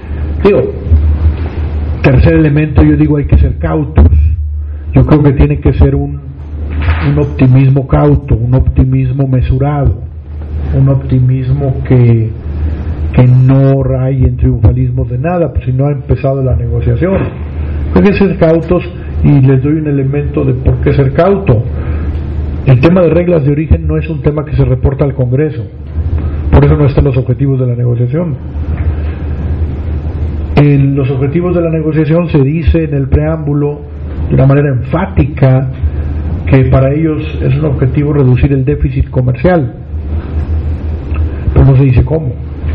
Speaker 2: Tercer elemento, yo digo, hay que ser cautos. Yo creo que tiene que ser un optimismo cauto, un optimismo mesurado, un optimismo que no raye en triunfalismos de nada, pues si no ha empezado la negociación. Hay que ser cautos, y les doy un elemento de por qué ser cauto. El tema de reglas de origen no es un tema que se reporta al Congreso, por eso no están los objetivos de la negociación. En los objetivos de la negociación se dice en el preámbulo de una manera enfática que para ellos es un objetivo reducir el déficit comercial, pero no se dice cómo.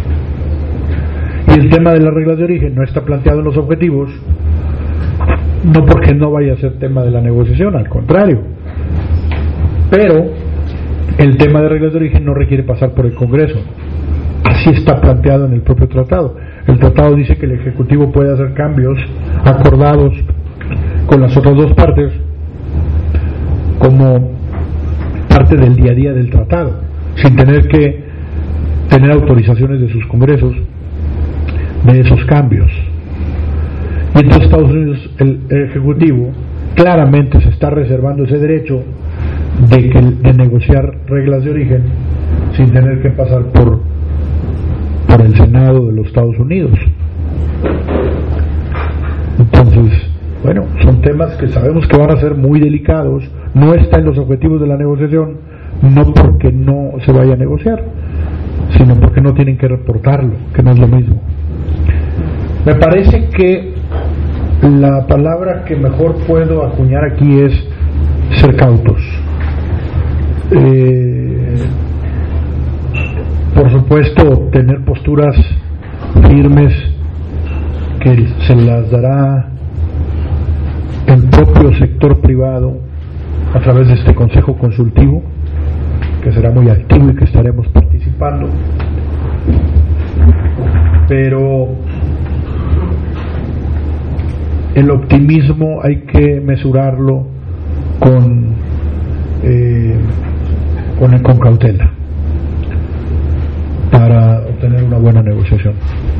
Speaker 2: Y el tema de las reglas de origen no está planteado en los objetivos, no porque no vaya a ser tema de la negociación, al contrario, pero el tema de reglas de origen no requiere pasar por el Congreso. Así está planteado en el propio tratado. El tratado dice que el Ejecutivo puede hacer cambios acordados con las otras dos partes como parte del día a día del tratado, sin tener que tener autorizaciones de sus congresos de esos cambios. Y entonces Estados Unidos, el Ejecutivo claramente se está reservando ese derecho de negociar reglas de origen sin tener que pasar por el Senado de los Estados Unidos. Entonces, bueno, son temas que sabemos que van a ser muy delicados, no está en los objetivos de la negociación, no porque no se vaya a negociar, sino porque no tienen que reportarlo, que no es lo mismo. Me parece que la palabra que mejor puedo acuñar aquí es ser cautos. Por supuesto, tener posturas firmes que se las dará el propio sector privado a través de este consejo consultivo, que será muy activo y que estaremos participando. Pero el optimismo hay que mesurarlo con cautela para obtener una buena negociación.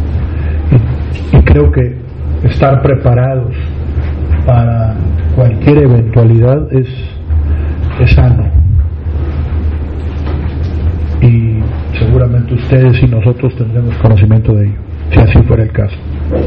Speaker 2: Y creo que estar preparados para cualquier eventualidad es sano, y seguramente ustedes y nosotros tendremos conocimiento de ello, si así fuera el caso.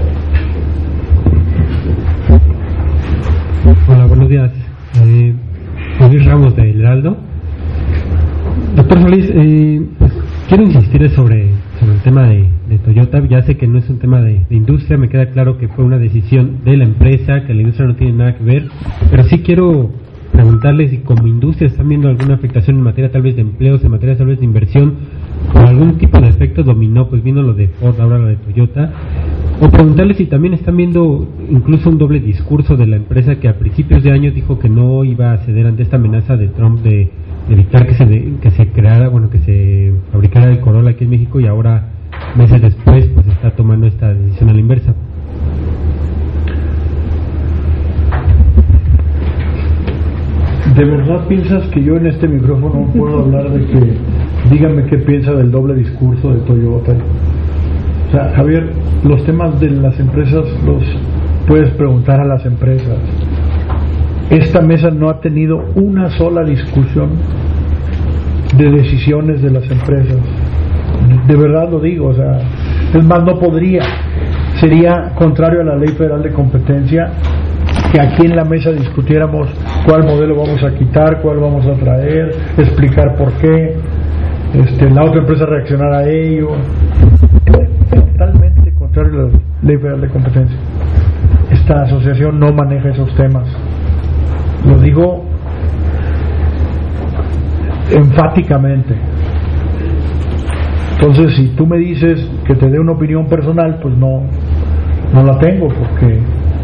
Speaker 12: Hola, buenos días. Luis Ramos de El Heraldo. Doctor Solís, pues quiero insistir sobre el tema de Toyota. Ya sé que no es un tema de industria, me queda claro que fue una decisión de la empresa, que la industria no tiene nada que ver, pero sí quiero preguntarles si como industria están viendo alguna afectación en materia tal vez de empleos, en materia tal vez de inversión, o algún tipo de efecto dominó, pues viendo lo de Ford, ahora lo de Toyota, o preguntarles si también están viendo incluso un doble discurso de la empresa, que a principios de año dijo que no iba a ceder ante esta amenaza de Trump de evitar que se creara, que se fabricara el Corolla aquí en México, y ahora meses después pues está tomando esta decisión a la inversa.
Speaker 2: ¿De verdad piensas que yo en este micrófono puedo hablar de que dígame qué piensa del doble discurso de Toyota? O sea, Javier, los temas de las empresas los puedes preguntar a las empresas. Esta mesa no ha tenido una sola discusión de decisiones de las empresas. De verdad lo digo, o sea, es más, no podría sería contrario a la Ley Federal de Competencia que aquí en la mesa discutiéramos cuál modelo vamos a quitar, cuál vamos a traer, explicar por qué, la otra empresa reaccionar a ello. Totalmente contrario a la Ley Federal de Competencia. Esta asociación no maneja esos temas. Lo digo enfáticamente. Entonces, si tú me dices que te dé una opinión personal, pues no la tengo, porque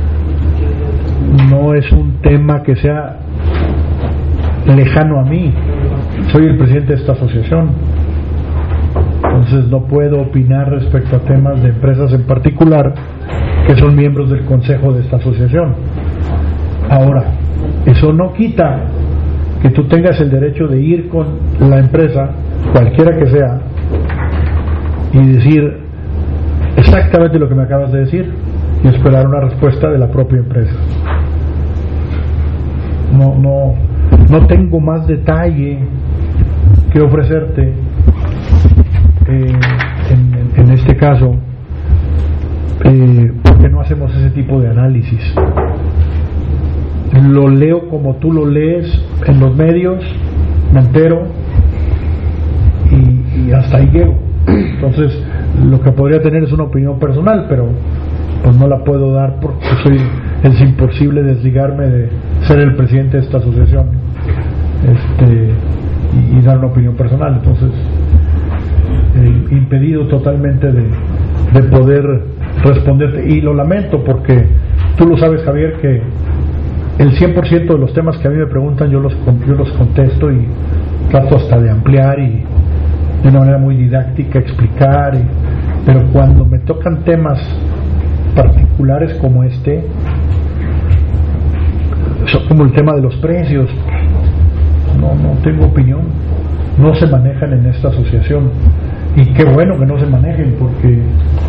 Speaker 2: no es un tema que sea lejano a mí. Soy el presidente de esta asociación, entonces no puedo opinar respecto a temas de empresas en particular que son miembros del consejo de esta asociación. Ahora, eso no quita que tú tengas el derecho de ir con la empresa, cualquiera que sea, y decir exactamente lo que me acabas de decir y esperar una respuesta de la propia empresa. No tengo más detalle que ofrecerte en este caso, porque no hacemos ese tipo de análisis. Lo leo como tú lo lees en los medios, me entero y hasta ahí llego. Entonces, lo que podría tener es una opinión personal, pero pues no la puedo dar porque es imposible desligarme de ser el presidente de esta asociación y dar una opinión personal. Entonces, impedido totalmente de poder responderte, y lo lamento porque tú lo sabes, Javier, que el 100% de los temas que a mí me preguntan yo los contesto y trato hasta de ampliar y de una manera muy didáctica explicar, pero cuando me tocan temas particulares como como el tema de los precios, no tengo opinión, no se manejan en esta asociación, y qué bueno que no se manejen, porque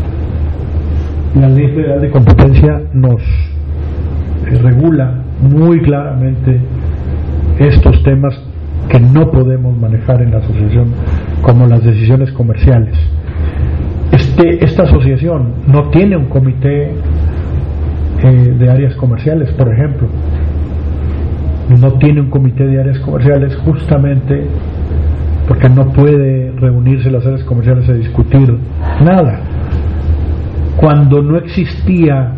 Speaker 2: la Ley Federal de Competencia nos regula muy claramente estos temas que no podemos manejar en la asociación, como las decisiones comerciales. Esta asociación no tiene un comité de áreas comerciales, por ejemplo. No tiene un comité de áreas comerciales justamente porque no puede reunirse las áreas comerciales a discutir nada. Cuando no existía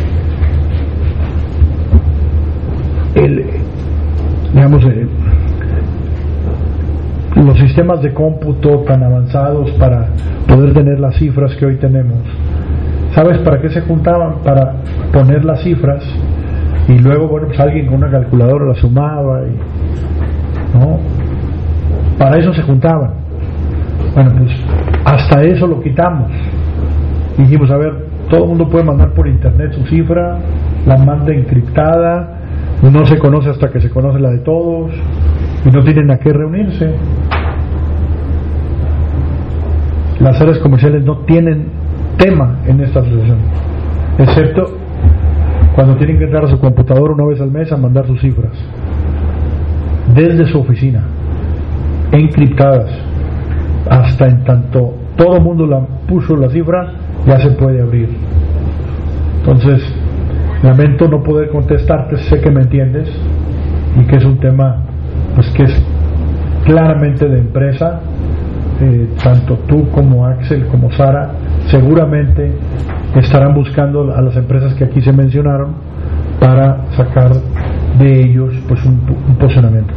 Speaker 2: los sistemas de cómputo tan avanzados para poder tener las cifras que hoy tenemos, ¿sabes para qué se juntaban? Para poner las cifras y luego, pues alguien con una calculadora la sumaba ¿no? Para eso se juntaban. Bueno, pues hasta eso lo quitamos. Dijimos, a ver, todo el mundo puede mandar por internet su cifra, la manda encriptada, no se conoce hasta que se conoce la de todos y no tienen a qué reunirse. Las áreas comerciales no tienen tema en esta asociación, excepto cuando tienen que entrar a su computadora una vez al mes a mandar sus cifras desde su oficina, encriptadas, hasta en tanto todo el mundo la puso la cifra, ya se puede abrir. Entonces, lamento no poder contestarte, sé que me entiendes y que es un tema pues que es claramente de empresa. Tanto tú como Axel como Sara seguramente estarán buscando a las empresas que aquí se mencionaron para sacar de ellos pues un posicionamiento.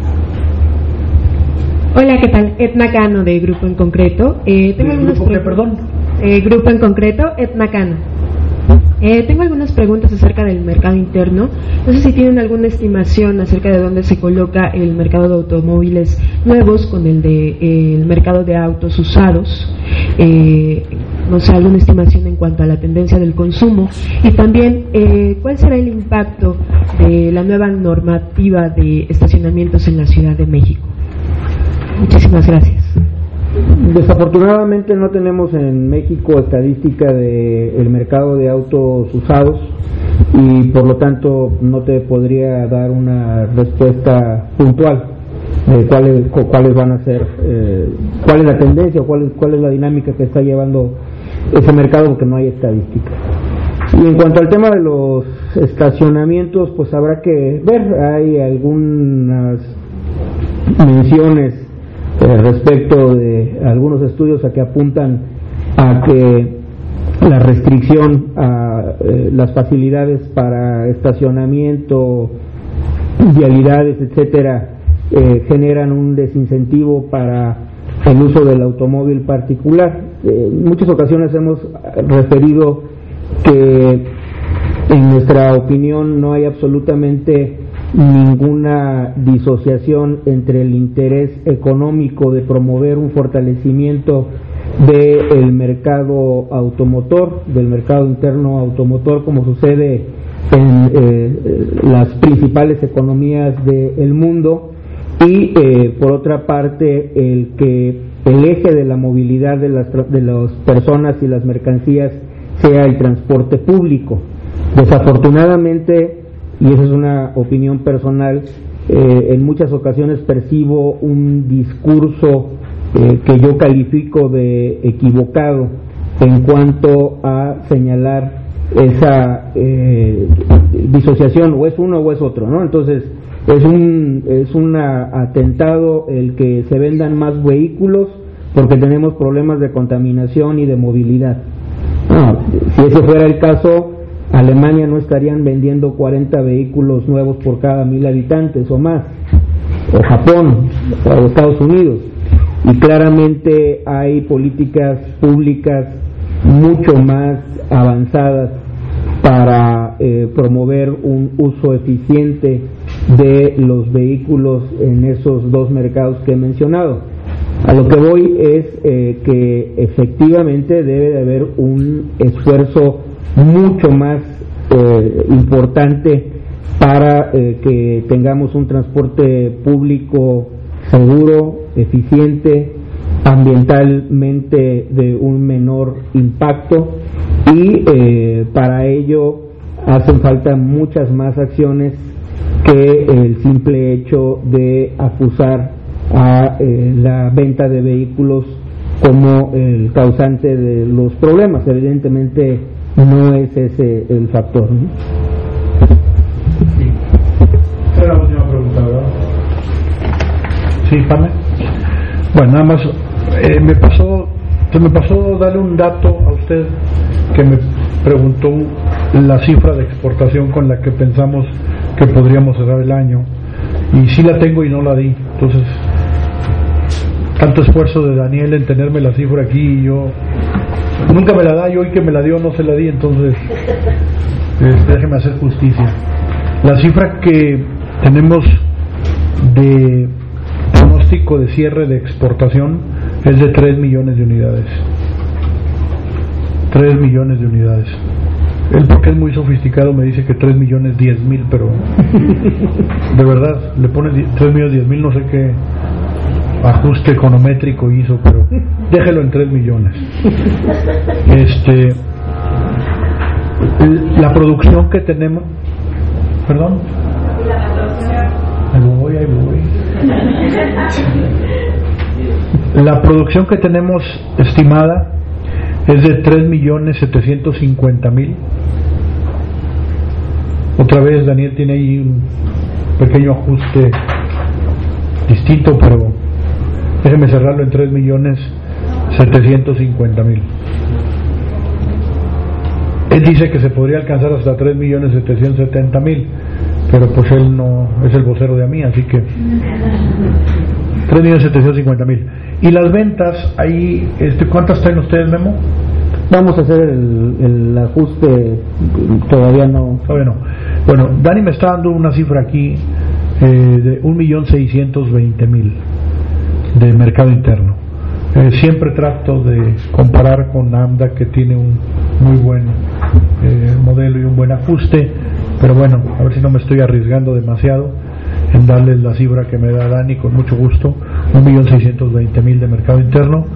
Speaker 8: Hola, ¿qué tal? Etna Cano, de Grupo en Concreto. Tengo algunas
Speaker 2: perdón.
Speaker 8: Grupo en Concreto, Etna Cano. Tengo algunas preguntas acerca del mercado interno. No sé si tienen alguna estimación acerca de dónde se coloca el mercado de automóviles nuevos con el mercado de autos usados. No sé, alguna estimación en cuanto a la tendencia del consumo, y también cuál será el impacto de la nueva normativa de estacionamientos en la Ciudad de México. Muchísimas gracias.
Speaker 6: Desafortunadamente no tenemos en México estadística del mercado de autos usados y por lo tanto no te podría dar una respuesta puntual de cuáles van a ser, cuál es la tendencia o cuál es la dinámica que está llevando ese mercado, porque no hay estadística. Y en cuanto al tema de los estacionamientos, pues habrá que ver, hay algunas menciones respecto de algunos estudios a que apuntan a que la restricción a las facilidades para estacionamiento, vialidades, etcétera, generan un desincentivo para el uso del automóvil particular. En muchas ocasiones hemos referido que en nuestra opinión no hay absolutamente ninguna disociación entre el interés económico de promover un fortalecimiento del mercado automotor, del mercado interno automotor, como sucede en las principales economías del mundo, y por otra parte el que el eje de la movilidad de las personas y las mercancías sea el transporte público. Desafortunadamente, y esa es una opinión personal, en muchas ocasiones percibo un discurso que yo califico de equivocado en cuanto a señalar esa disociación, o es uno o es otro, ¿no? Entonces es un atentado el que se vendan más vehículos porque tenemos problemas de contaminación y de movilidad. No, si ese fuera el caso, Alemania no estarían vendiendo 40 vehículos nuevos por cada 1000 habitantes o más, o Japón, o Estados Unidos. Y claramente hay políticas públicas mucho más avanzadas para promover un uso eficiente de los vehículos en esos dos mercados que he mencionado. A lo que voy es que efectivamente debe de haber un esfuerzo mucho más importante para que tengamos un transporte público seguro, eficiente, ambientalmente de un menor impacto, y para ello hacen falta muchas más acciones que el simple hecho de acusar a la venta de vehículos como el causante de los problemas. Evidentemente no es ese el factor, ¿no?
Speaker 2: Sí. Esa era la última pregunta, ¿verdad? Sí, Pame. Bueno, nada más se me pasó darle un dato a usted que me preguntó la cifra de exportación con la que pensamos que podríamos cerrar el año, y sí la tengo y no la di. Entonces, tanto esfuerzo de Daniel en tenerme la cifra aquí, y yo nunca me la da, y hoy que me la dio no se la di. Entonces déjeme hacer justicia. La cifra que tenemos de pronóstico de cierre de exportación es de 3 millones de unidades. 3 millones de unidades. Él, porque es muy sofisticado, me dice que 3 millones 10 mil, pero de verdad le pone 3 millones 10 mil, no sé qué ajuste econométrico hizo, pero déjelo en 3 millones. La producción que tenemos, perdón, ahí voy. La producción que tenemos estimada es de 3.750.000. Otra vez Daniel tiene ahí un pequeño ajuste distinto, pero déjeme cerrarlo en 3.750.000. Él dice que se podría alcanzar hasta 3.770.000, pero pues él no es el vocero de AMI, así que 3.750.000. Y las ventas ahí, ¿cuántas traen ustedes, Memo?
Speaker 6: Vamos a hacer el ajuste, todavía no.
Speaker 2: Bueno, Dani me está dando una cifra aquí de 1.620.000 de mercado interno. Siempre trato de comparar con AMDA, que tiene un muy buen modelo y un buen ajuste, pero bueno, a ver si no me estoy arriesgando demasiado en darles la cifra que me da Dani, con mucho gusto. 1.620.000 de mercado interno.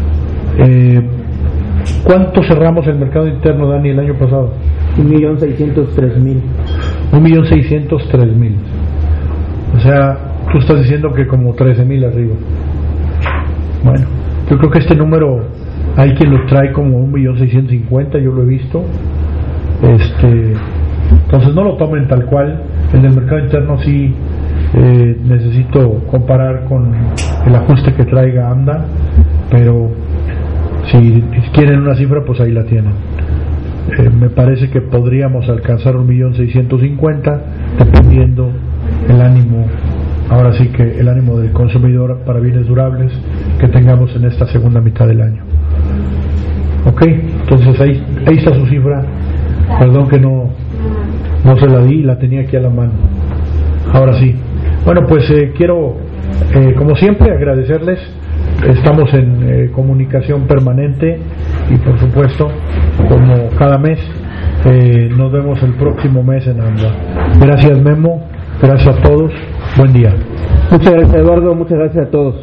Speaker 2: ¿Cuánto cerramos el mercado interno, Dani, el año pasado?
Speaker 6: 1.603.000.
Speaker 2: 1.603.000. O sea, tú estás diciendo que como 13.000 arriba. Bueno, yo creo que este número hay quien lo trae como 1.650.000, yo lo he visto. Entonces no lo tomen tal cual. En el mercado interno sí necesito comparar con el ajuste que traiga AMDA, pero si quieren una cifra, pues ahí la tienen. Me parece que podríamos alcanzar 1.650.000, dependiendo el ánimo, ahora sí que el ánimo del consumidor para bienes durables que tengamos en esta segunda mitad del año. Ok, entonces ahí está su cifra. Perdón que no se la di, la tenía aquí a la mano. Ahora sí. Bueno, pues quiero, como siempre, agradecerles. Estamos en comunicación permanente y, por supuesto, como cada mes, nos vemos el próximo mes en AMDA. Gracias, Memo. Gracias a todos. Buen día.
Speaker 6: Muchas gracias, Eduardo. Muchas gracias a todos.